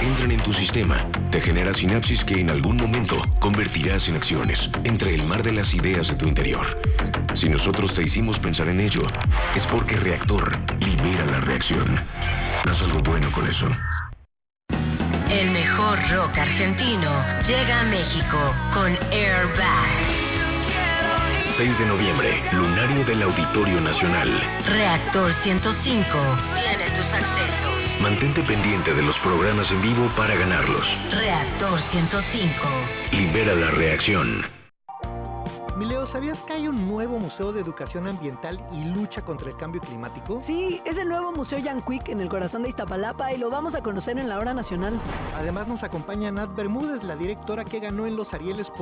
entran en tu sistema, te genera sinapsis que en algún momento convertirás en acciones entre el mar de las ideas de tu interior. Si nosotros te hicimos pensar en ello, es porque Reactor libera la reacción. Haz algo bueno con eso. El mejor rock argentino llega a México con Airbag. 6 de noviembre, Lunario del Auditorio Nacional. Reactor 105 tiene tus accesos. Mantente pendiente de los programas en vivo para ganarlos. Reactor 105. Libera la reacción. Mileo, ¿sabías que hay un nuevo museo de educación ambiental y lucha contra el cambio climático? Sí, es el nuevo Museo Jan Quick en el corazón de Iztapalapa y lo vamos a conocer en la hora nacional. Además nos acompaña Nat Bermúdez, la directora que ganó en los Arieles